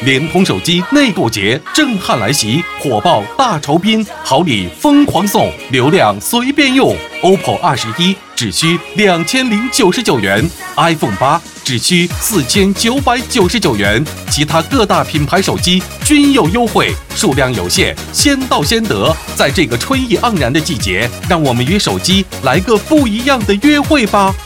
联通手机内购节震撼来袭，火爆大酬宾，好礼疯狂送，流量随便用。OPPO 21只需2099元 ，iPhone 8只需4999元，其他各大品牌手机均有优惠，数量有限，先到先得。在这个春意盎然的季节，让我们与手机来个不一样的约会吧。